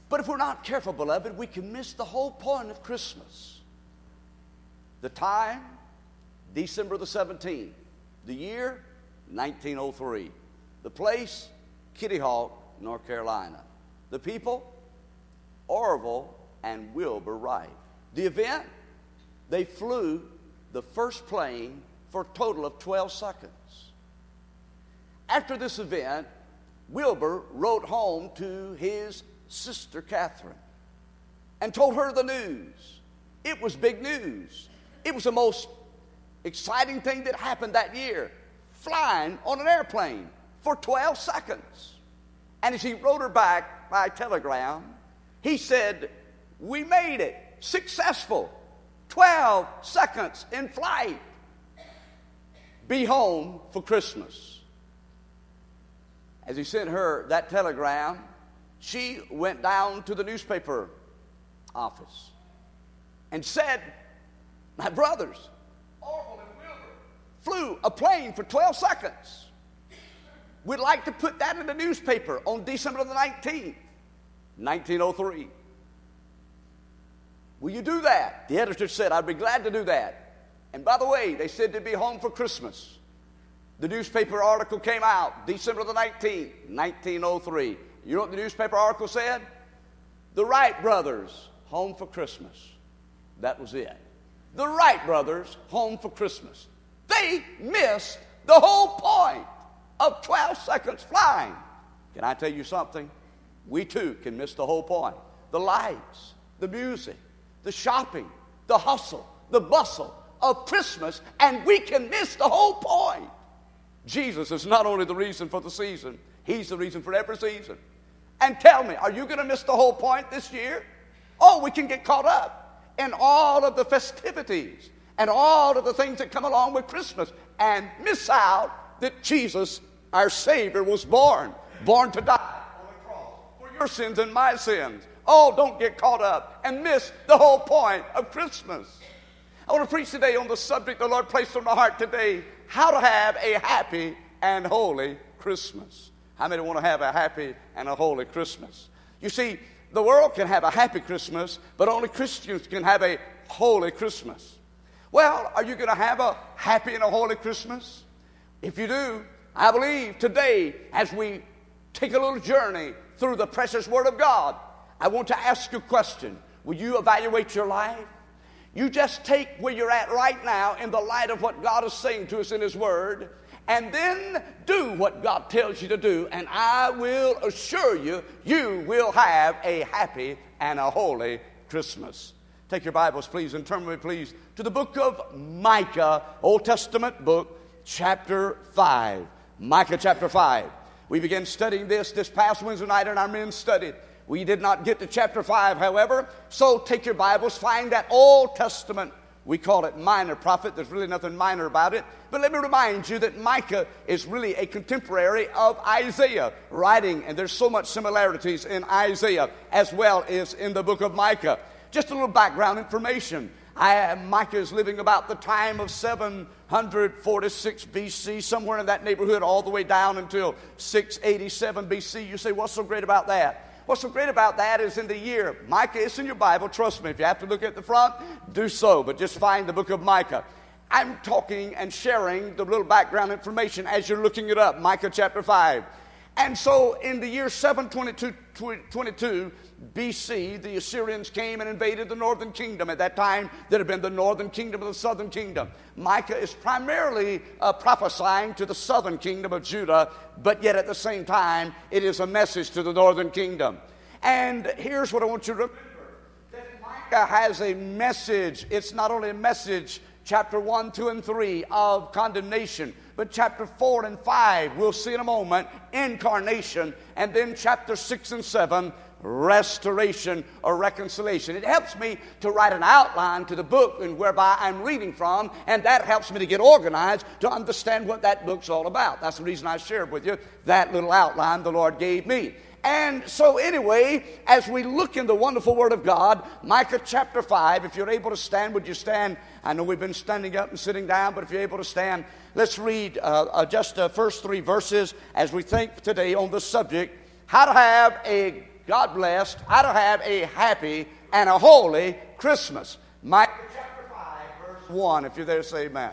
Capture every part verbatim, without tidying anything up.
But if we're not careful, beloved, we can miss the whole point of Christmas. The time, December the seventeenth. The year, nineteen oh three. The place, Kitty Hawk, North Carolina. The people, Orville and Wilbur Wright. The event, they flew the first plane for a total of twelve seconds. After this event, Wilbur wrote home to his sister Catherine and told her the news. It was big news. It was the most exciting thing that happened that year, flying on an airplane for twelve seconds. And as he wrote her back by telegram, he said, "We made it, successful, twelve seconds in flight. Be home for Christmas." As he sent her that telegram, she went down to the newspaper office and said, "My brothers, Orville and Wilbur, flew a plane for twelve seconds. We'd like to put that in the newspaper on December the nineteenth, nineteen oh three. Will you do that?" The editor said, "I'd be glad to do that. And by the way, they said they'd be home for Christmas." The newspaper article came out December the nineteenth, nineteen oh three. You know what the newspaper article said? "The Wright brothers, home for Christmas." That was it. The Wright brothers, home for Christmas. They missed the whole point of twelve seconds flying. Can I tell you something? We too can miss the whole point. The lights, the music, the shopping, the hustle, the bustle of Christmas, and we can miss the whole point. Jesus is not only the reason for the season, he's the reason for every season. And tell me, are you going to miss the whole point this year? Oh, we can get caught up in all of the festivities and all of the things that come along with Christmas and miss out that Jesus, our Savior, was born, born to die on the cross for your sins and my sins. Oh, don't get caught up and miss the whole point of Christmas. I want to preach today on the subject the Lord placed on my heart today, how to have a happy and holy Christmas. How many want to have a happy and a holy Christmas? You see, the world can have a happy Christmas, but only Christians can have a holy Christmas. Well, are you going to have a happy and a holy Christmas? If you do, I believe today, as we take a little journey through the precious Word of God, I want to ask you a question. Will you evaluate your life? You just take where you're at right now in the light of what God is saying to us in His Word, and then do what God tells you to do, and I will assure you, you will have a happy and a holy Christmas. Take your Bibles, please, and turn with me, please, to the book of Micah, Old Testament book, chapter five. Micah chapter five. We began studying this this past Wednesday night, and our men studied. We did not get to chapter five, however, so take your Bibles, find that Old Testament. We call it minor prophet. There's really nothing minor about it. But let me remind you that Micah is really a contemporary of Isaiah writing, and there's so much similarities in Isaiah as well as in the book of Micah. Just a little background information. I, Micah is living about the time of seven forty-six B C, somewhere in that neighborhood, all the way down until six eighty-seven B C. You say, what's so great about that? What's so great about that is in the year, Micah is in your Bible, trust me, if you have to look at the front, do so, but just find the book of Micah. I'm talking and sharing the little background information as you're looking it up, Micah chapter five. And so in the year seven twenty-two B C, the Assyrians came and invaded the northern kingdom. At that time, that had been the northern kingdom of the southern kingdom. Micah is primarily uh, prophesying to the southern kingdom of Judah, but yet at the same time, it is a message to the northern kingdom. And here's what I want you to remember. That Micah has a message. It's not only a message, chapter one, two, and three of condemnation, but chapter four and five, we'll see in a moment, incarnation, and then chapter six and seven, restoration or reconciliation. It helps me to write an outline to the book and whereby I'm reading from, and that helps me to get organized to understand what that book's all about. That's the reason I shared with you that little outline the Lord gave me. And so anyway, as we look in the wonderful Word of God, Micah chapter five, if you're able to stand, would you stand? I know we've been standing up and sitting down, but if you're able to stand, let's read uh, uh, just the first three verses as we think today on the subject, how to have a God blessed, how to have a happy and a holy Christmas. Micah chapter five, verse one, if you're there, say amen.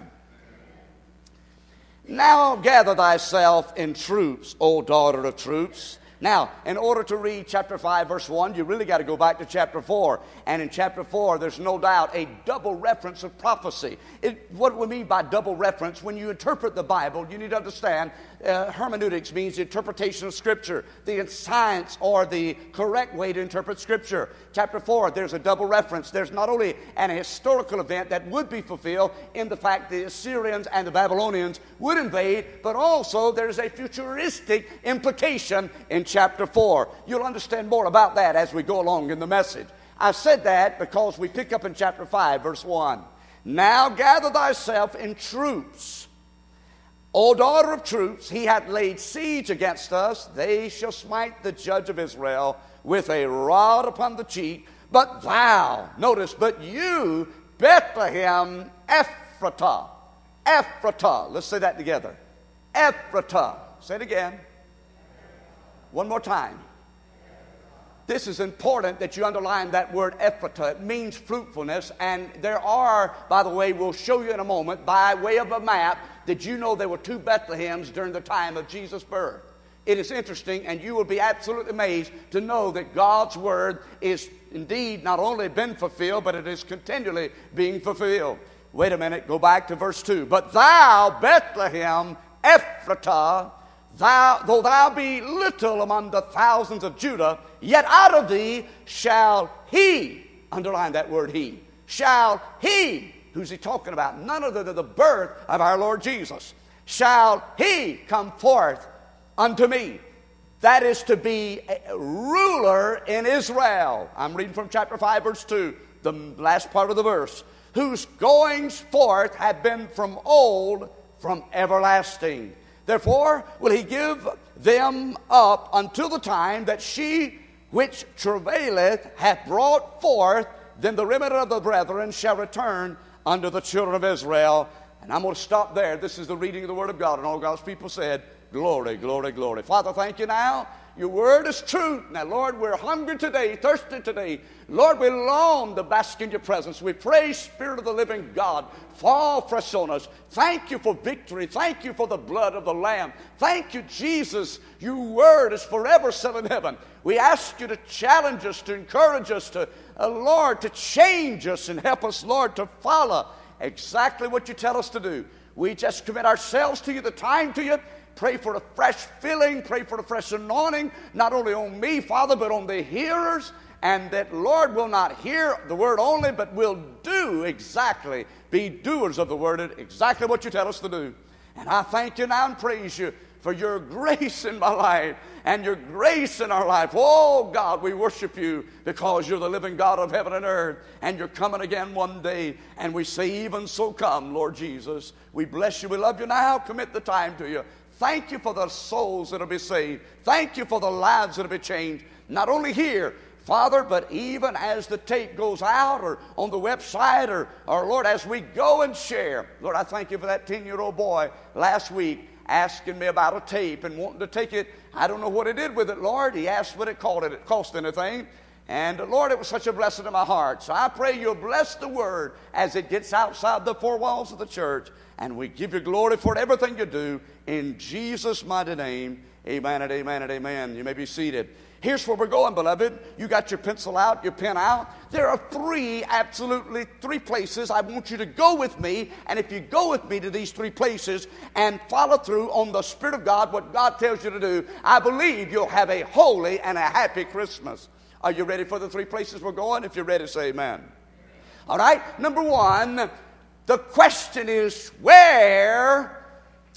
Now gather thyself in troops, O daughter of troops. Now, in order to read chapter five, verse one, you really got to go back to chapter four. And in chapter four, there's no doubt a double reference of prophecy. It, what we mean by double reference, when you interpret the Bible, you need to understand uh, hermeneutics means the interpretation of Scripture, the science or the correct way to interpret Scripture. Chapter four, there's a double reference. There's not only an historical event that would be fulfilled in the fact the Assyrians and the Babylonians would invade, but also there's a futuristic implication in chapter four. You'll understand more about that as we go along in the message. I said that because we pick up in chapter five, verse one. Now gather thyself in troops. O daughter of troops, he hath laid siege against us. They shall smite the judge of Israel with a rod upon the cheek. But thou, notice, but you, Bethlehem Ephratah. Ephratah. Let's say that together. Ephratah. Say it again. One more time. This is important that you underline that word Ephratah. It means fruitfulness. And there are, by the way, we'll show you in a moment, by way of a map, did you know there were two Bethlehems during the time of Jesus' birth? It is interesting, and you will be absolutely amazed to know that God's word is indeed not only been fulfilled, but it is continually being fulfilled. Wait a minute, go back to verse two. But thou, Bethlehem Ephratah, Thou, though thou be little among the thousands of Judah, yet out of thee shall he, underline that word he, shall he, who's he talking about? None other than the birth of our Lord Jesus. Shall he come forth unto me. That is to be a ruler in Israel. I'm reading from chapter five, verse two, the last part of the verse. Whose goings forth have been from old, from everlasting. Therefore will he give them up until the time that she which travaileth hath brought forth, then the remnant of the brethren shall return unto the children of Israel. And I'm going to stop there. This is the reading of the Word of God. And all God's people said, glory, glory, glory. Father, thank you now. Your word is truth. Now, Lord, we're hungry today, thirsty today. Lord, we long to bask in your presence. We pray, Spirit of the living God, fall fresh on us. Thank you for victory. Thank you for the blood of the Lamb. Thank you, Jesus. Your word is forever set in heaven. We ask you to challenge us, to encourage us, to, uh, Lord, to change us and help us, Lord, to follow exactly what you tell us to do. We just commit ourselves to you, the time to you. Pray for a fresh filling. Pray for a fresh anointing, not only on me, Father, but on the hearers. And that, Lord, will not hear the word only, but will do exactly, be doers of the word, exactly what you tell us to do. And I thank you now and praise you for your grace in my life and your grace in our life. Oh, God, we worship you because you're the living God of heaven and earth, and you're coming again one day. And we say, even so come, Lord Jesus. We bless you. We love you now. Commit the time to you. Thank you for the souls that will be saved. Thank you for the lives that will be changed, not only here, Father, but even as the tape goes out or on the website or, or, Lord, as we go and share. Lord, I thank you for that ten-year-old boy last week asking me about a tape and wanting to take it. I don't know what he did with it, Lord. He asked what it called it. It cost anything. And, Lord, it was such a blessing to my heart. So I pray you'll bless the word as it gets outside the four walls of the church. And we give you glory for everything you do. In Jesus' mighty name, amen and amen and amen. You may be seated. Here's where we're going, beloved. You got your pencil out, your pen out. There are three, absolutely three places I want you to go with me. And if you go with me to these three places and follow through on the Spirit of God, what God tells you to do, I believe you'll have a holy and a happy Christmas. Are you ready for the three places we're going? If you're ready, say amen. All right, number one, the question is, where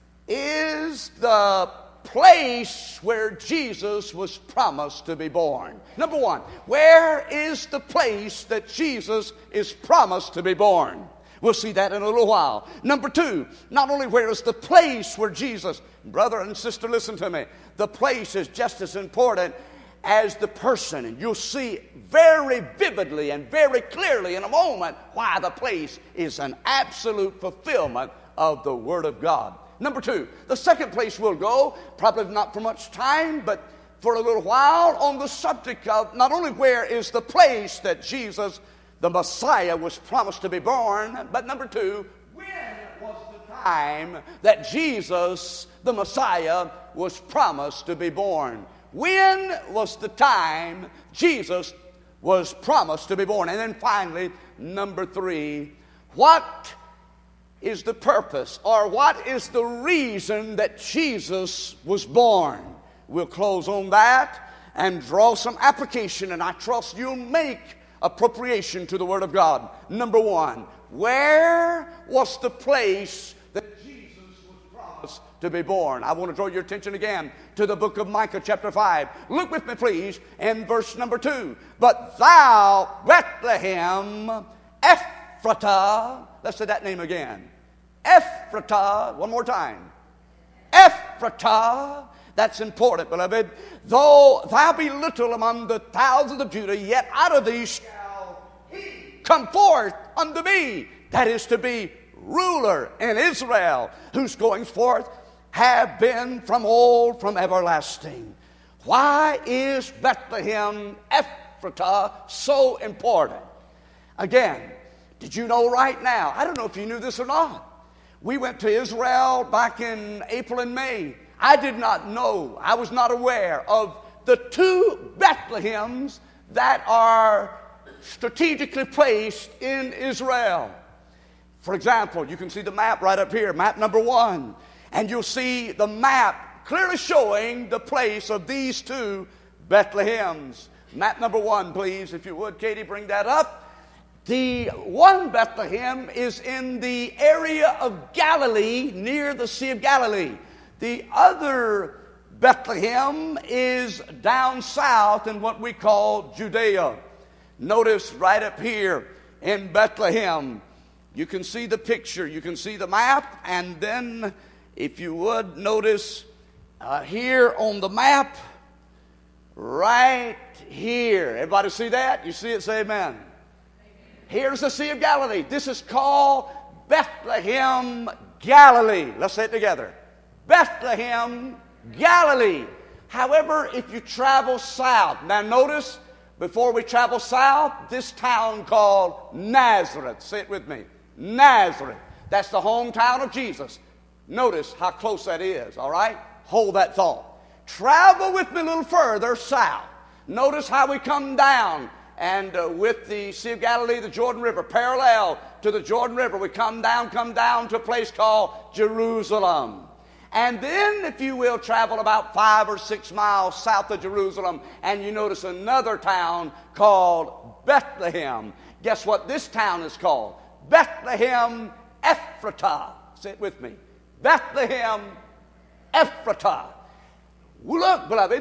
is the place where Jesus was promised to be born? Number one, where is the place that Jesus is promised to be born? We'll see that in a little while. Number two, not only where is the place where Jesus, brother and sister, listen to me, the place is just as important as the person. And you'll see very vividly and very clearly in a moment why the place is an absolute fulfillment of the Word of God. Number two, the second place we'll go, probably not for much time, but for a little while on the subject of not only where is the place that Jesus, the Messiah, was promised to be born, but number two, when was the time that Jesus, the Messiah, was promised to be born? When was the time Jesus was promised to be born? And then finally, number three, what is the purpose, or what is the reason that Jesus was born? We'll close on that and draw some application, and I trust you'll make appropriation to the Word of God. Number one, where was the place that Jesus was promised to be born? I want to draw your attention again to the book of Micah chapter five. Look with me, please, in verse number two. But thou, Bethlehem, Ephratah, let's say that name again. Ephratah, one more time. Ephratah, that's important, beloved. Though thou be little among the thousands of Judah, yet out of thee shall he come forth unto me. That is to be ruler in Israel, whose goings forth have been from old, from everlasting. Why is Bethlehem Ephratah so important? Again, did you know right now? I don't know if you knew this or not. We went to Israel back in April and May. I did not know, I was not aware of the two Bethlehems that are strategically placed in Israel. For example, you can see the map right up here, map number one, and you'll see the map clearly showing the place of these two Bethlehems. Map number one, please, if you would, Katie, bring that up. The one Bethlehem is in the area of Galilee, near the Sea of Galilee. The other Bethlehem is down south in what we call Judea. Notice right up here in Bethlehem, you can see the picture, you can see the map, and then if you would notice uh, here on the map, right here. Everybody see that? You see it? Say amen. Amen. Here's the Sea of Galilee. This is called Bethlehem, Galilee. Let's say it together. Bethlehem, Galilee. However, if you travel south, now notice, before we travel south, this town called Nazareth. Say it with me. Nazareth. That's the hometown of Jesus. Notice how close that is, all right? Hold that thought. Travel with me a little further south. Notice how we come down, and uh, with the Sea of Galilee, the Jordan River, parallel to the Jordan River, we come down, come down to a place called Jerusalem. And then, if you will, travel about five or six miles south of Jerusalem, and you notice another town called Bethlehem. Guess what this town is called? Bethlehem Ephratah. Say it with me. Bethlehem Ephratah. Look, beloved,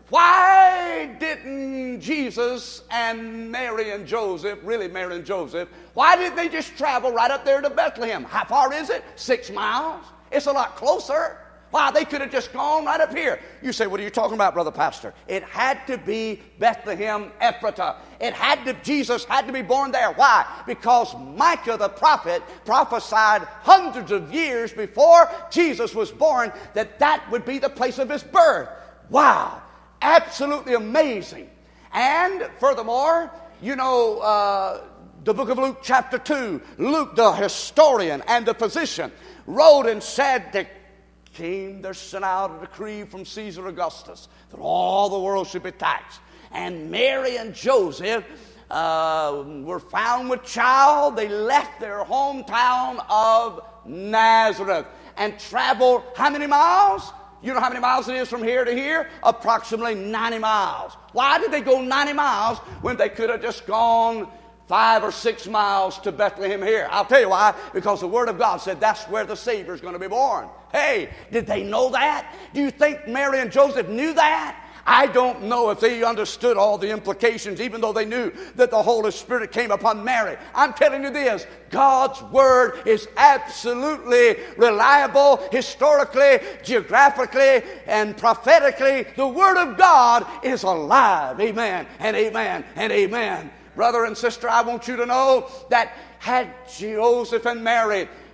why didn't Jesus and Mary and Joseph, really Mary and Joseph, why didn't they just travel right up there to Bethlehem? How far is it? Six miles? It's a lot closer. Why, they could have just gone right up here. You say, what are you talking about, Brother Pastor? It had to be Bethlehem Ephratah. It had to, Jesus had to be born there. Why? Because Micah the prophet prophesied hundreds of years before Jesus was born that that would be the place of his birth. Wow. Absolutely amazing. And furthermore, you know, uh, the book of Luke chapter two, Luke the historian and the physician wrote and said that came there sent out a decree from Caesar Augustus that all the world should be taxed. And Mary and Joseph uh, were found with child. They left their hometown of Nazareth and traveled how many miles? You know how many miles it is from here to here? Approximately ninety miles. Why did they go ninety miles when they could have just gone five or six miles to Bethlehem here? I'll tell you why. Because the Word of God said that's where the Savior is going to be born. Hey, did they know that? Do you think Mary and Joseph knew that? I don't know if they understood all the implications, even though they knew that the Holy Spirit came upon Mary. I'm telling you this, God's Word is absolutely reliable, historically, geographically, and prophetically. The Word of God is alive. Amen, and amen, and amen. Brother and sister, I want you to know that had Joseph and Mary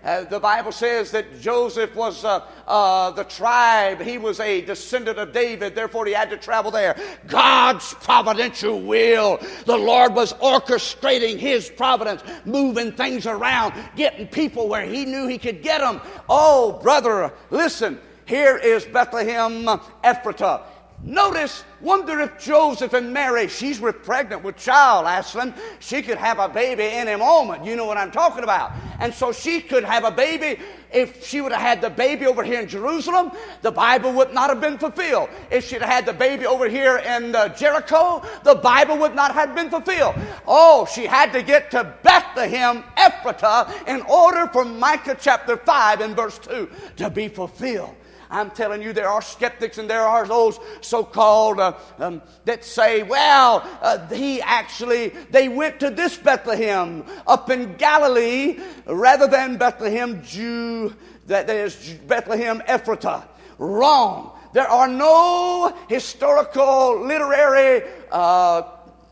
Uh, the Bible says that Joseph was uh, uh, the tribe. He was a descendant of David. Therefore, he had to travel there. God's providential will. The Lord was orchestrating His providence, moving things around, getting people where He knew He could get them. Oh, brother, listen. Here is Bethlehem Ephratah. Notice, wonder if Joseph and Mary, she's pregnant with child, Aslan. She could have a baby any moment. You know what I'm talking about. And so she could have a baby. If she would have had the baby over here in Jerusalem, the Bible would not have been fulfilled. If she'd had the baby over here in uh, Jericho, the Bible would not have been fulfilled. Oh, she had to get to Bethlehem Ephratah in order for Micah chapter five and verse two to be fulfilled. I'm telling you, there are skeptics and there are those so-called uh, um, that say, well, uh, he actually, they went to this Bethlehem up in Galilee rather than Bethlehem Jew, that is Bethlehem Ephratah. Wrong. There are no historical, literary uh,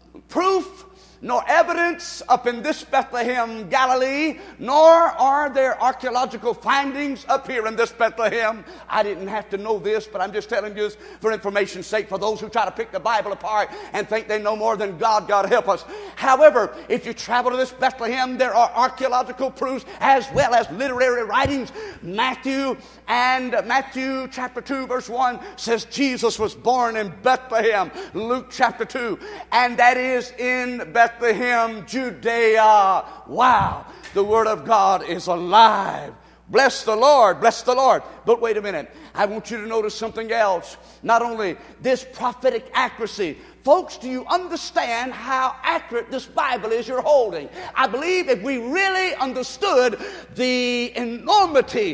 proof nor evidence up in this Bethlehem, Galilee, nor are there archaeological findings up here in this Bethlehem. I didn't have to know this, but I'm just telling you this for information's sake, for those who try to pick the Bible apart and think they know more than God. God help us. However, if you travel to this Bethlehem, there are archaeological proofs as well as literary writings. Matthew and Matthew chapter two verse one says Jesus was born in Bethlehem. Luke chapter two, and that is in Bethlehem. Bethlehem, Judea. Wow, the Word of God is alive. Bless the Lord, bless the Lord. But wait a minute, I want you to notice something else. Not only this prophetic accuracy, folks, do you understand how accurate this Bible is you're holding? I believe if we really understood the enormity,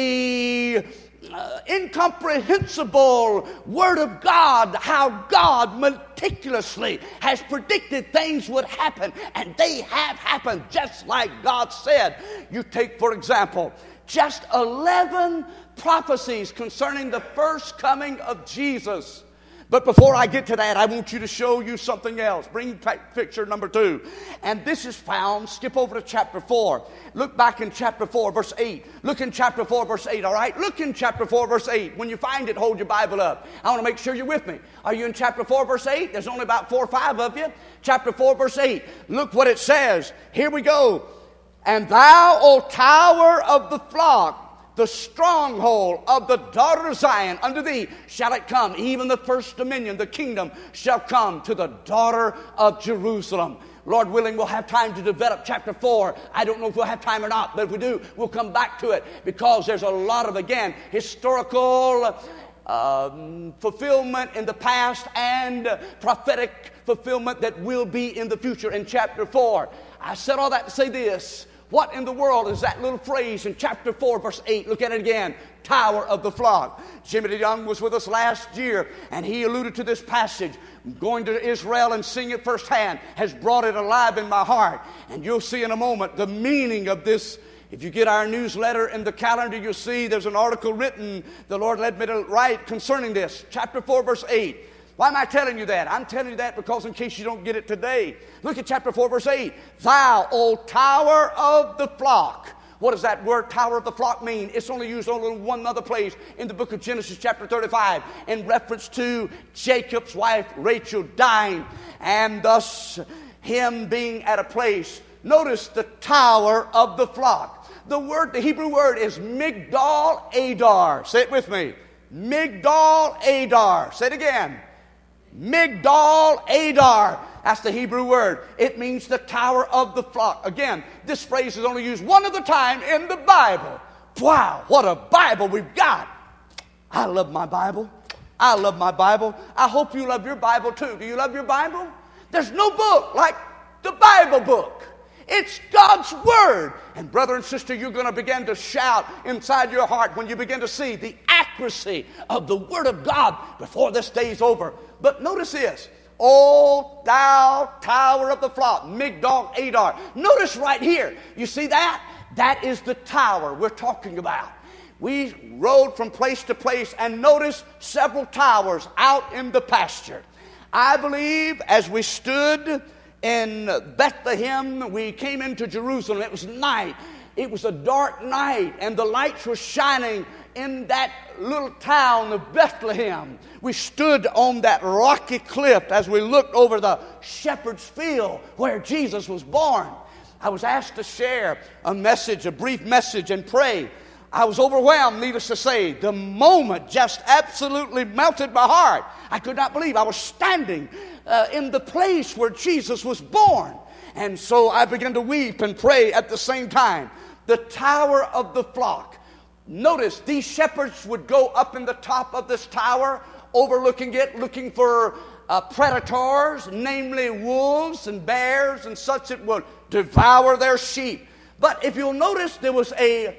the Uh, incomprehensible Word of God, how God meticulously has predicted things would happen, and they have happened just like God said. You take, for example, just eleven prophecies concerning the first coming of Jesus. But before I get to that, I want you to show you something else. Bring picture number two. And this is found, skip over to chapter four. Look back in chapter four, verse eight. Look in chapter four, verse eight, all right? Look in chapter four, verse eight. When you find it, hold your Bible up. I want to make sure you're with me. Are you in chapter four, verse eight? There's only about four or five of you. Chapter four, verse eight. Look what it says. Here we go. And thou, O tower of the flock, the stronghold of the daughter of Zion, unto thee shall it come, even the first dominion, the kingdom shall come to the daughter of Jerusalem. Lord willing, we'll have time to develop chapter four. I don't know if we'll have time or not, but if we do, we'll come back to it, because there's a lot of, again, historical um, fulfillment in the past and uh, prophetic fulfillment that will be in the future in chapter four. I said all that to say this. What in the world is that little phrase in chapter four, verse eight? Look at it again. Tower of the flock. Jimmy DeYoung was with us last year, and he alluded to this passage. Going to Israel and seeing it firsthand has brought it alive in my heart. And you'll see in a moment the meaning of this. If you get our newsletter in the calendar, you'll see there's an article written, the Lord led me to write concerning this. Chapter four, verse eight. Why am I telling you that? I'm telling you that because in case you don't get it today. Look at chapter four, verse eight. Thou, O tower of the flock. What does that word tower of the flock mean? It's only used only in one other place in the book of Genesis chapter thirty-five in reference to Jacob's wife Rachel dying and thus him being at a place. Notice the tower of the flock. The word, the Hebrew word is Migdal Adar. Say it with me. Migdal Adar. Say it again. Migdal Adar. That's the Hebrew word. It means the tower of the flock. Again, this phrase is only used one other time in the Bible. Wow, what a Bible we've got. I love my Bible. I love my Bible. I hope you love your Bible too. Do you love your Bible? There's no book like the Bible book. It's God's Word. And brother and sister, you're going to begin to shout inside your heart when you begin to see the accuracy of the Word of God before this day's over. But notice this. O thou tower of the flock, Migdal Adar. Notice right here. You see that? That is the tower we're talking about. We rode from place to place and noticed several towers out in the pasture. I believe as we stood in Bethlehem, we came into Jerusalem. It was night. It was a dark night, and the lights were shining in that little town of Bethlehem. We stood on that rocky cliff as we looked over the shepherd's field where Jesus was born. I was asked to share a message, a brief message, and pray. I was overwhelmed, needless to say. The moment just absolutely melted my heart. I could not believe I was standing uh, in the place where Jesus was born. And so I began to weep and pray at the same time. The tower of the flock. Notice these shepherds would go up in the top of this tower, overlooking it, looking for uh, predators, namely wolves and bears and such that would devour their sheep. But if you'll notice, there was a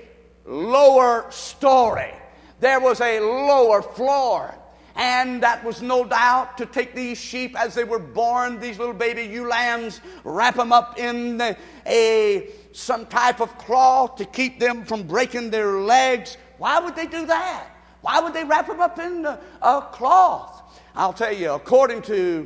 lower story. There was a lower floor. And that was no doubt to take these sheep as they were born, these little baby ewe lambs, wrap them up in the, a some type of cloth to keep them from breaking their legs. Why would they do that? Why would they wrap them up in a, a cloth? I'll tell you, according to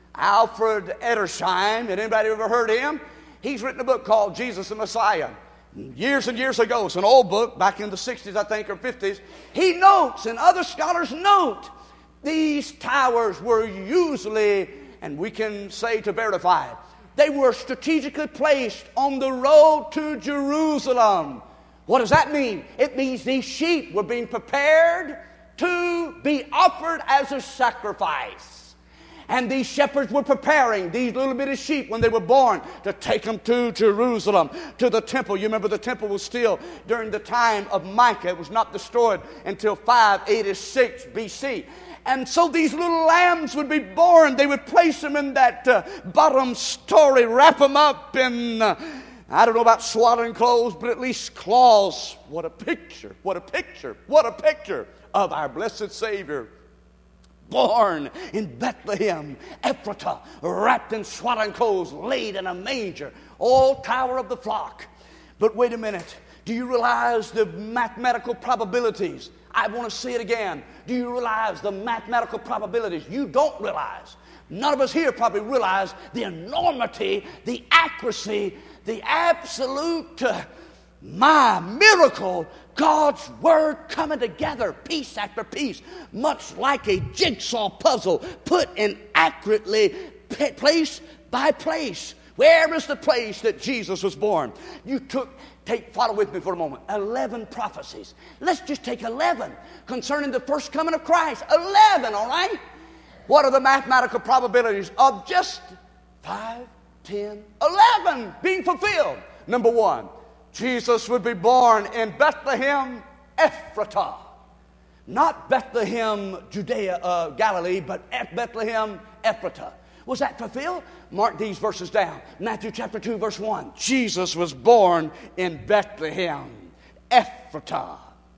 Alfred Edersheim, had anybody ever heard of him? He's written a book called Jesus the Messiah. Years and years ago, it's an old book, back in the sixties, I think, or fifties. He notes, and other scholars note, these towers were usually, and we can say to verify it, they were strategically placed on the road to Jerusalem. What does that mean? It means these sheep were being prepared to be offered as a sacrifice. And these shepherds were preparing these little bitty sheep when they were born to take them to Jerusalem, to the temple. You remember the temple was still during the time of Micah. It was not destroyed until five eighty-six B C. And so these little lambs would be born. They would place them in that uh, bottom story, wrap them up in, uh, I don't know about swaddling clothes, but at least claws. What a picture, what a picture, what a picture of our blessed Savior. Born in Bethlehem, Ephratah, wrapped in swaddling clothes, laid in a manger. Oh, tower of the flock. But wait a minute. Do you realize the mathematical probabilities? I want to say it again. Do you realize the mathematical probabilities? You don't realize. None of us here probably realize the enormity, the accuracy, the absolute, uh, my miracle, God's Word coming together, piece after piece, much like a jigsaw puzzle, put in accurately place by place. Where is the place that Jesus was born? You took, take, follow with me for a moment. Eleven prophecies. Let's just take eleven concerning the first coming of Christ. Eleven, all right? What are the mathematical probabilities of just five, ten, eleven being fulfilled? Number one, Jesus would be born in Bethlehem, Ephratah. Not Bethlehem, Judea, uh, Galilee, but Bethlehem, Ephratah. Was that fulfilled? Mark these verses down. Matthew chapter two, verse one. Jesus was born in Bethlehem, Ephratah.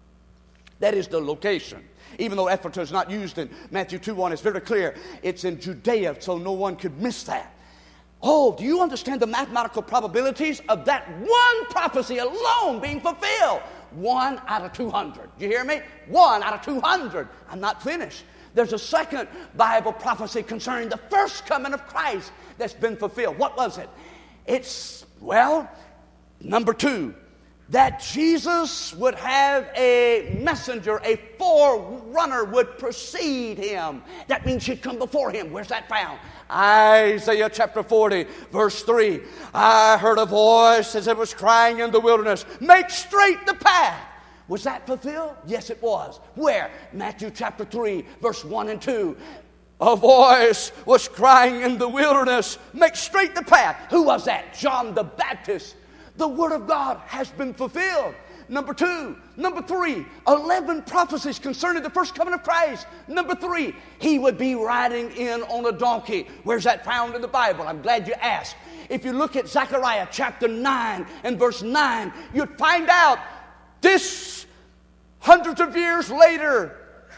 That is the location. Even though Ephratah is not used in Matthew two one, it's very clear. It's in Judea, so no one could miss that. Oh, do you understand the mathematical probabilities of that one prophecy alone being fulfilled? One out of two hundred. Do you hear me? One out of two hundred. I'm not finished. There's a second Bible prophecy concerning the first coming of Christ that's been fulfilled. What was it? It's, well, number two, that Jesus would have a messenger, a forerunner would precede him. That means he'd come before him. Where's that found? Isaiah chapter forty, verse three. I heard a voice as it was crying in the wilderness, make straight the path. Was that fulfilled? Yes, it was. Where? Matthew chapter three, verse one and two. A voice was crying in the wilderness, make straight the path. Who was that? John the Baptist. The Word of God has been fulfilled. Number two. Number three. Eleven prophecies concerning the first coming of Christ. Number three. He would be riding in on a donkey. Where's that found in the Bible? I'm glad you asked. If you look at Zechariah chapter nine and verse nine, you'd find out this hundreds of years later,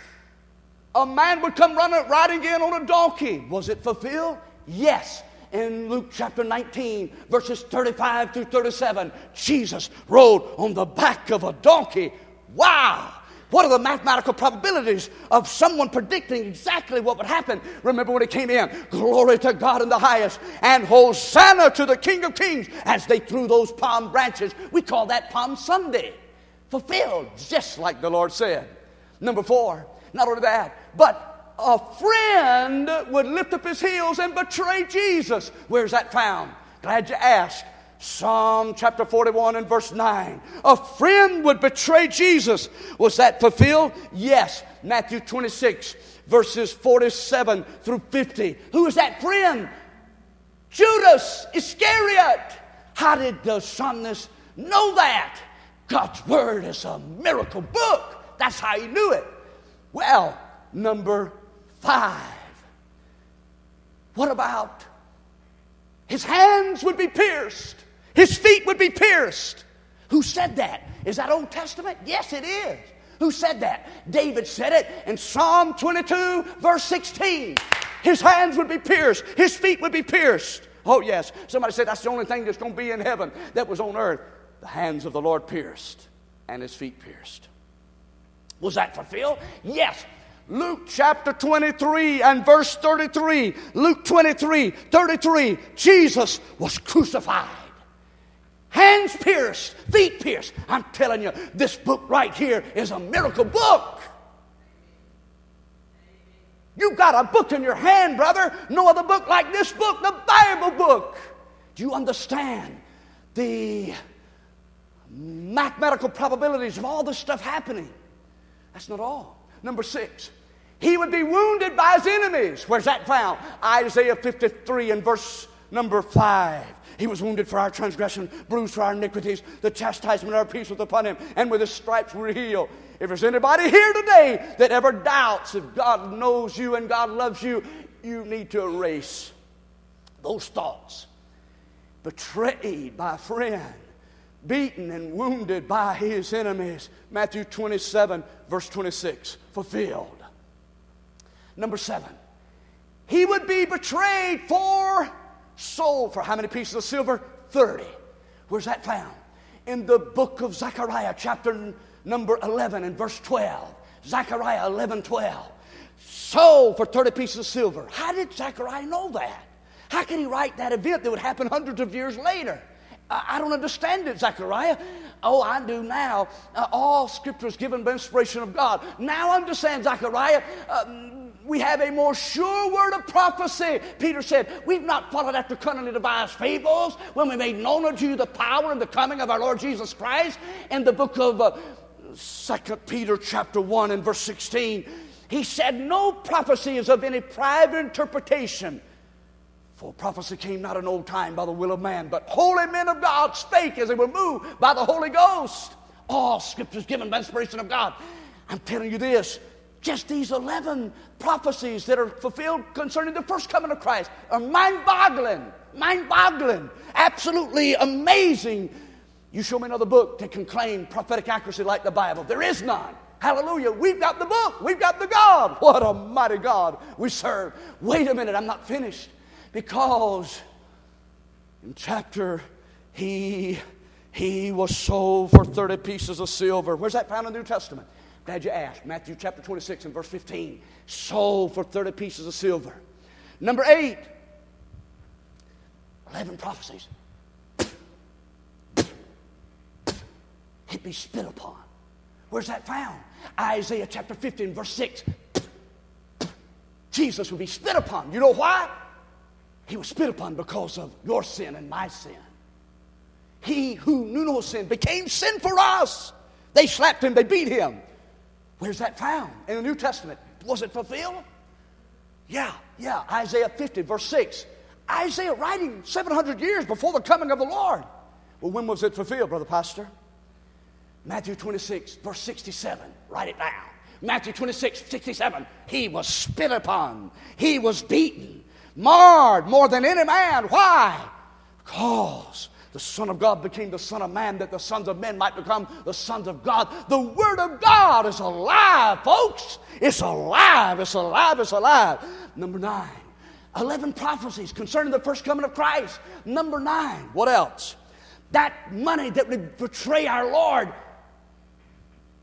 a man would come running, riding in on a donkey. Was it fulfilled? Yes. In Luke chapter nineteen, verses thirty-five through thirty-seven, Jesus rode on the back of a donkey. Wow! What are the mathematical probabilities of someone predicting exactly what would happen? Remember when it came in, glory to God in the highest, and Hosanna to the King of Kings, as they threw those palm branches. We call that Palm Sunday. Fulfilled, just like the Lord said. Number four, not only that, but a friend would lift up his heels and betray Jesus. Where's that found? Glad you asked. Psalm chapter forty-one and verse nine. A friend would betray Jesus. Was that fulfilled? Yes. Matthew twenty-six verses forty-seven through fifty. Who is that friend? Judas Iscariot. How did the psalmist know that? God's Word is a miracle book. That's how he knew it. Well, number five. What about his hands would be pierced? His feet would be pierced. Who said that? Is that Old Testament? Yes, it is. Who said that? David said it in Psalm twenty-two, verse sixteen. His hands would be pierced. His feet would be pierced. Oh, yes. Somebody said that's the only thing that's going to be in heaven that was on earth. The hands of the Lord pierced and his feet pierced. Was that fulfilled? Yes. Luke chapter twenty-three and verse thirty-three. Luke twenty-three, thirty-three. Jesus was crucified. Hands pierced, feet pierced. I'm telling you, this book right here is a miracle book. You got a book in your hand, brother. No other book like this book, the Bible book. Do you understand the mathematical probabilities of all this stuff happening? That's not all. Number six, he would be wounded by his enemies. Where's that found? Isaiah fifty-three and verse number five. He was wounded for our transgression, bruised for our iniquities. The chastisement of our peace was upon him, and with his stripes we were healed. If there's anybody here today that ever doubts if God knows you and God loves you, you need to erase those thoughts. Betrayed by a friend, beaten and wounded by his enemies. Matthew twenty-seven, verse twenty-six, fulfilled. Number seven, he would be betrayed for, sold for how many pieces of silver? thirty. Where's that found? In the book of Zechariah, chapter number eleven and verse twelve. Zechariah eleven, twelve. Sold for thirty pieces of silver. How did Zechariah know that? How can he write that event that would happen hundreds of years later? I don't understand it, Zechariah. Oh, I do now. Uh, all Scripture is given by inspiration of God. Now I understand, Zechariah. Uh, we have a more sure word of prophecy. Peter said, we've not followed after cunningly devised fables when we made known unto you the power and the coming of our Lord Jesus Christ. In the book of uh, Second Peter chapter one and verse sixteen, he said, no prophecy is of any private interpretation. For prophecy came not in old time by the will of man, but holy men of God spake as they were moved by the Holy Ghost. All Scripture is given by inspiration of God. I'm telling you this, just these eleven prophecies that are fulfilled concerning the first coming of Christ are mind-boggling, mind-boggling, absolutely amazing. You show me another book that can claim prophetic accuracy like the Bible. There is none. Hallelujah. We've got the book. We've got the God. What a mighty God we serve. Wait a minute, I'm not finished. Because in chapter, he, he was sold for thirty pieces of silver. Where's that found in the New Testament? Glad you asked. Matthew chapter twenty-six and verse fifteen. Sold for thirty pieces of silver. Number eight. Eleven prophecies. He'd be spit upon. Where's that found? Isaiah chapter fifteen verse six. Jesus would be spit upon. You know why? He was spit upon because of your sin and my sin. He who knew no sin became sin for us. They slapped him, they beat him. Where's that found? In the New Testament. Was it fulfilled? Yeah, yeah. Isaiah fifty, verse six. Isaiah writing seven hundred years before the coming of the Lord. Well, when was it fulfilled, Brother Pastor? Matthew twenty-six, verse sixty-seven. Write it down. Matthew twenty-six, sixty-seven. He was spit upon. He was beaten. Marred more than any man. Why? Because the Son of God became the Son of Man, that the sons of men might become the sons of God. The Word of God is alive, folks. It's alive. It's alive. It's alive. Number nine. Eleven prophecies concerning the first coming of Christ. Number nine. What else? That money that would betray our Lord,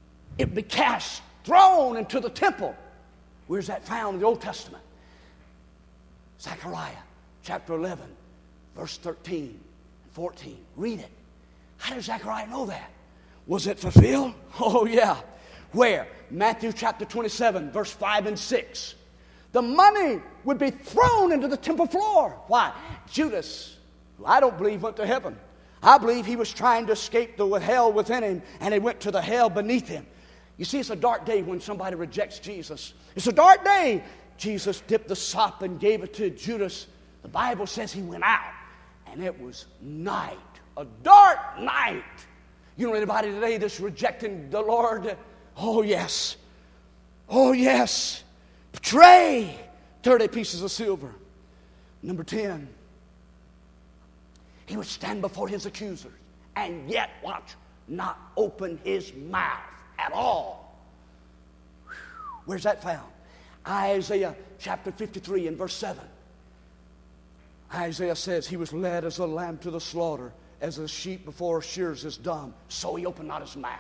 it be cast, thrown into the temple. Where's that found in the Old Testament? Zechariah chapter eleven, verse thirteen and fourteen. Read it. How does Zechariah know that? Was it fulfilled? Oh, yeah. Where? Matthew chapter twenty-seven, verse five and six. The money would be thrown into the temple floor. Why? Judas, who I don't believe went to heaven. I believe he was trying to escape the hell within him, and he went to the hell beneath him. You see, it's a dark day when somebody rejects Jesus. It's a dark day. Jesus dipped the sop and gave it to Judas. The Bible says he went out, and it was night, a dark night. You know anybody today that's rejecting the Lord? Oh, yes. Oh, yes. Betray thirty pieces of silver. Number ten. He would stand before his accusers and yet, watch, not open his mouth at all. Where's that found? Isaiah chapter fifty-three and verse seven. Isaiah says, he was led as a lamb to the slaughter, as a sheep before shears is dumb, so he opened not his mouth.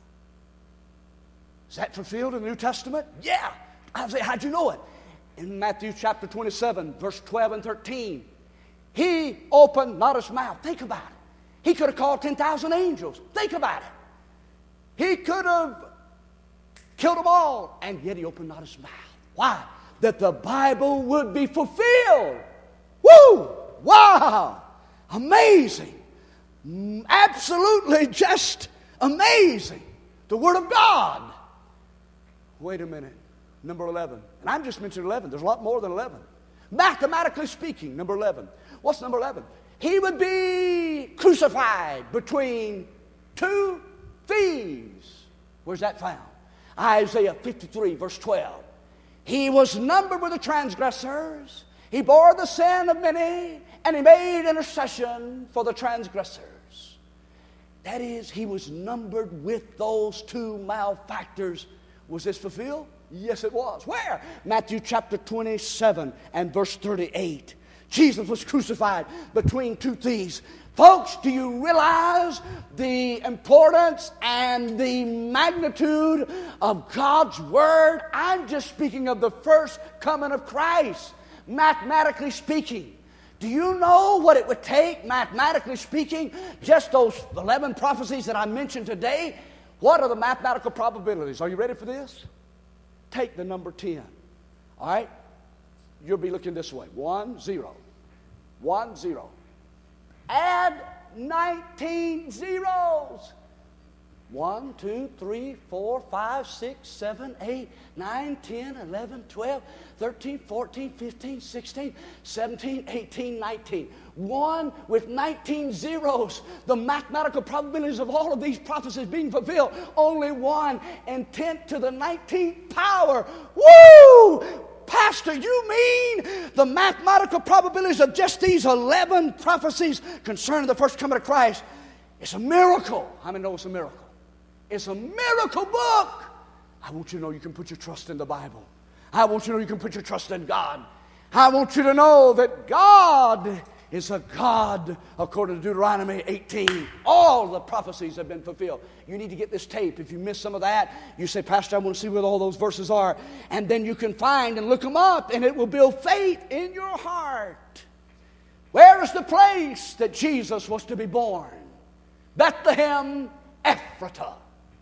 Is that fulfilled in the New Testament? Yeah. Isaiah, how'd you know it? In Matthew chapter twenty-seven, verse twelve and thirteen. He opened not his mouth. Think about it. He could have called ten thousand angels. Think about it. He could have killed them all, and yet he opened not his mouth. Why? That the Bible would be fulfilled. Woo! Wow! Amazing. Absolutely just amazing. The Word of God. Wait a minute. Number eleven. And I'm just mentioning eleven. There's a lot more than eleven. Mathematically speaking, number eleven. What's number eleven? He would be crucified between two thieves. Where's that found? Isaiah fifty-three, verse twelve. He was numbered with the transgressors. He bore the sin of many, and he made intercession for the transgressors. That is, he was numbered with those two malefactors. Was this fulfilled? Yes, it was. Where? Matthew chapter twenty-seven and verse thirty-eight. Jesus was crucified between two thieves. Folks, do you realize the importance and the magnitude of God's Word? I'm just speaking of the first coming of Christ, mathematically speaking. Do you know what it would take, mathematically speaking, just those eleven prophecies that I mentioned today? What are the mathematical probabilities? Are you ready for this? Take the number ten. All right? You'll be looking this way. One, zero. One, zero. Add nineteen zeros. One, two, three, four, five, six, seven, eight, nine, ten, eleven, twelve, thirteen, fourteen, fifteen, sixteen, seventeen, eighteen, nineteen. One with nineteen zeros. The mathematical probabilities of all of these prophecies being fulfilled. Only one, and ten to the nineteenth power. Woo! Pastor, you mean the mathematical probabilities of just these eleven prophecies concerning the first coming of Christ? It's a miracle. How many know it's a miracle? It's a miracle book. I want you to know you can put your trust in the Bible. I want you to know you can put your trust in God. I want you to know that God is a God, according to Deuteronomy eighteen. All the prophecies have been fulfilled. You need to get this tape. If you miss some of that, you say, Pastor, I want to see where all those verses are. And then you can find and look them up, and it will build faith in your heart. Where is the place that Jesus was to be born? Bethlehem, Ephratah.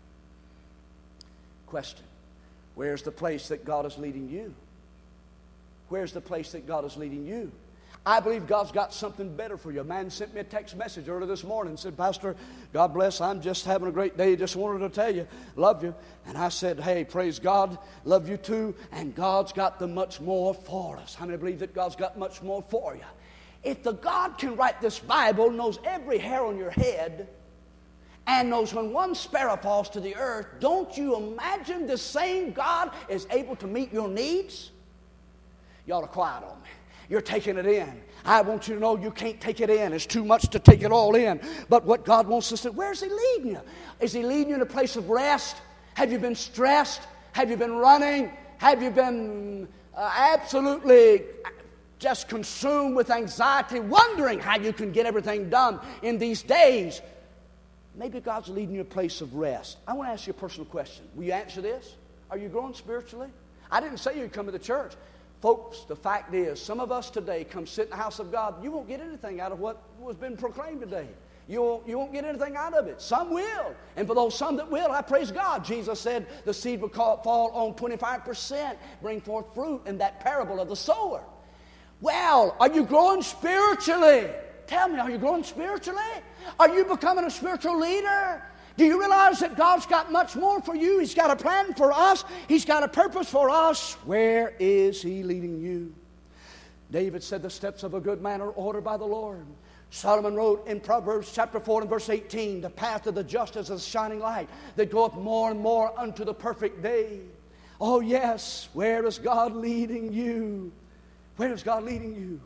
Question. Where's the place that God is leading you? Where's the place that God is leading you? I believe God's got something better for you. A man sent me a text message earlier this morning and said, Pastor, God bless, I'm just having a great day. Just wanted to tell you, love you. And I said, hey, praise God, love you too. And God's got the much more for us. How many believe that God's got much more for you? If the God can write this Bible, knows every hair on your head, and knows when one sparrow falls to the earth, don't you imagine the same God is able to meet your needs? Y'all are quiet on me. You're taking it in. I want you to know you can't take it in. It's too much to take it all in. But what God wants us to, where's He leading you? Is He leading you in a place of rest? Have you been stressed? Have you been running? Have you been uh, absolutely just consumed with anxiety, wondering how you can get everything done in these days? maybe God's leading you to a place of rest. I want to ask you a personal question. Will you answer this? Are you growing spiritually? I didn't say you'd come to the church. Folks, the fact is, some of us today come sit in the house of God. You won't get anything out of what was been proclaimed today. You won't, you won't get anything out of it. Some will. And for those some that will, I praise God. Jesus said the seed will call, fall on twenty-five percent, bring forth fruit in that parable of the sower. Well, are you growing spiritually? Tell me, are you growing spiritually? Are you becoming a spiritual leader? Do you realize that God's got much more for you? He's got a plan for us. He's got a purpose for us. Where is He leading you? David said the steps of a good man are ordered by the Lord. Solomon wrote in Proverbs chapter four and verse eighteen, the path of the just is a shining light that goeth more and more unto the perfect day. Oh yes, where is God leading you? Where is God leading you?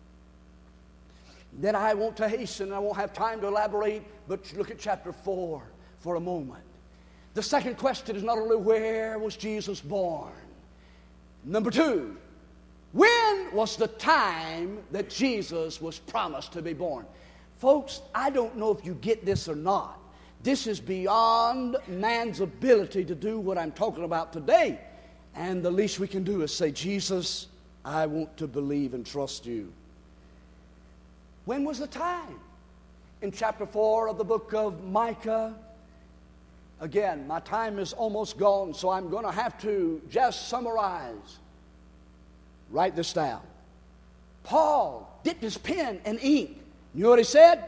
Then I want to hasten, I won't have time to elaborate, but look at chapter four for a moment. The second question is not only where was Jesus born? Number two, when was the time that Jesus was promised to be born? Folks, I don't know if you get this or not. This is beyond man's ability to do what I'm talking about today. And the least we can do is say, Jesus, I want to believe and trust you. When was the time? In chapter four of the book of Micah. Again, my time is almost gone, so I'm going to have to just summarize. Write this down. Paul dipped his pen in ink. You know what he said?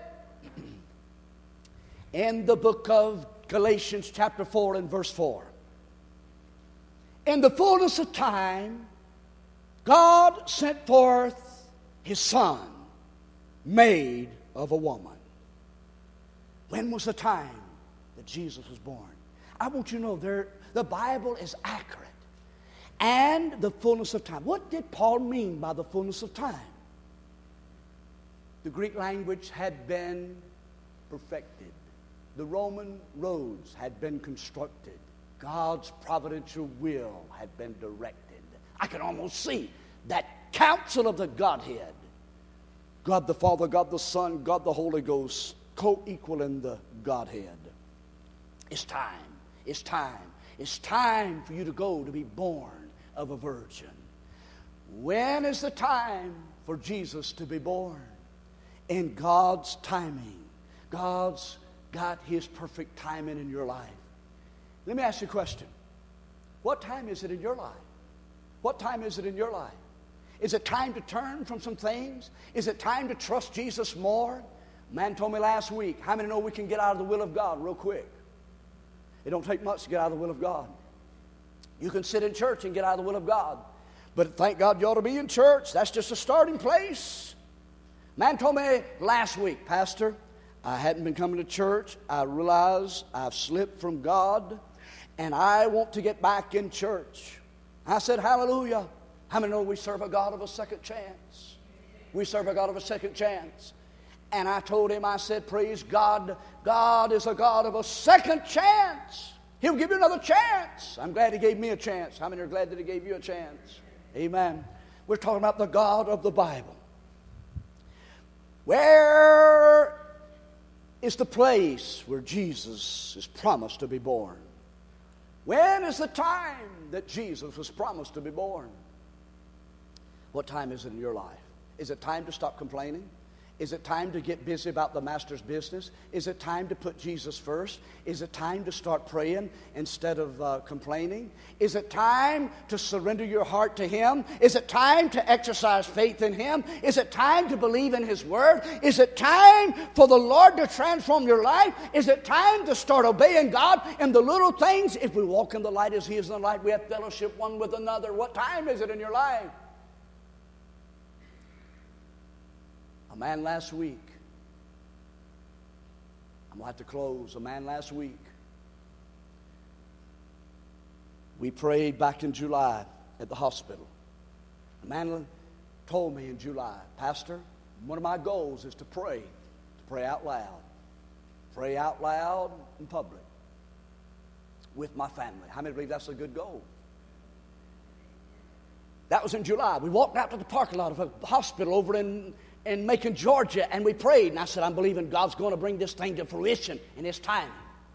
In the book of Galatians chapter four and verse four. In the fullness of time, God sent forth His Son, made of a woman. When was the time that Jesus was born? I want you to know there, the Bible is accurate. And the fullness of time. What did Paul mean by the fullness of time? The Greek language had been perfected. The Roman roads had been constructed. God's providential will had been directed. I can almost see that counsel of the Godhead. God the Father, God the Son, God the Holy Ghost, co-equal in the Godhead. It's time. It's time. It's time for you to go to be born of a virgin. When is the time for Jesus to be born? In God's timing. God's got His perfect timing in your life. Let me ask you a question. What time is it in your life? What time is it in your life? Is it time to turn from some things? Is it time to trust Jesus more? A man told me last week, how many know we can get out of the will of God real quick? It don't take much to get out of the will of God. You can sit in church and get out of the will of God. But thank God you ought to be in church. That's just a starting place. Man told me last week, Pastor, I hadn't been coming to church. I realized I've slipped from God, and I want to get back in church. I said, hallelujah. How many know we serve a God of a second chance? We serve a God of a second chance. And I told him, I said, praise God. God is a God of a second chance. He'll give you another chance. I'm glad He gave me a chance. How many are glad that He gave you a chance? Amen. We're talking about the God of the Bible. Where is the place where Jesus is promised to be born? When is the time that Jesus was promised to be born? What time is it in your life? Is it time to stop complaining? Is it time to get busy about the Master's business? Is it time to put Jesus first? Is it time to start praying instead of uh, complaining? Is it time to surrender your heart to Him? Is it time to exercise faith in Him? Is it time to believe in His Word? Is it time for the Lord to transform your life? Is it time to start obeying God in the little things? If we walk in the light as He is in the light, we have fellowship one with another. What time is it in your life? A man last week, I'm going to have to close. A man last week, we prayed back in July at the hospital. A man told me in July, Pastor, one of my goals is to pray, to pray out loud. Pray out loud in public with my family. How many believe that's a good goal? That was in July. We walked out to the parking lot of a hospital over in in Macon, Georgia, and we prayed. And I said, I'm believing God's going to bring this thing to fruition in His timing.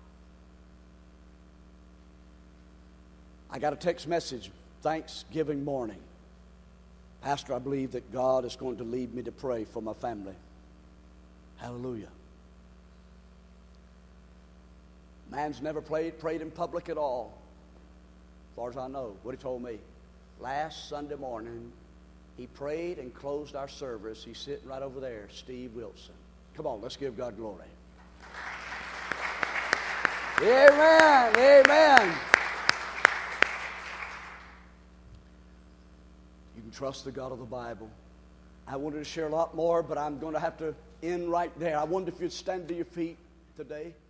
I got a text message Thanksgiving morning. Pastor, I believe that God is going to lead me to pray for my family. Hallelujah. Man's never prayed, prayed in public at all, as far as I know. What he told me. Last Sunday morning, he prayed and closed our service. He's sitting right over there, Steve Wilson. Come on, let's give God glory. Amen, amen. You can trust the God of the Bible. I wanted to share a lot more, but I'm going to have to end right there. I wonder if you'd stand to your feet today.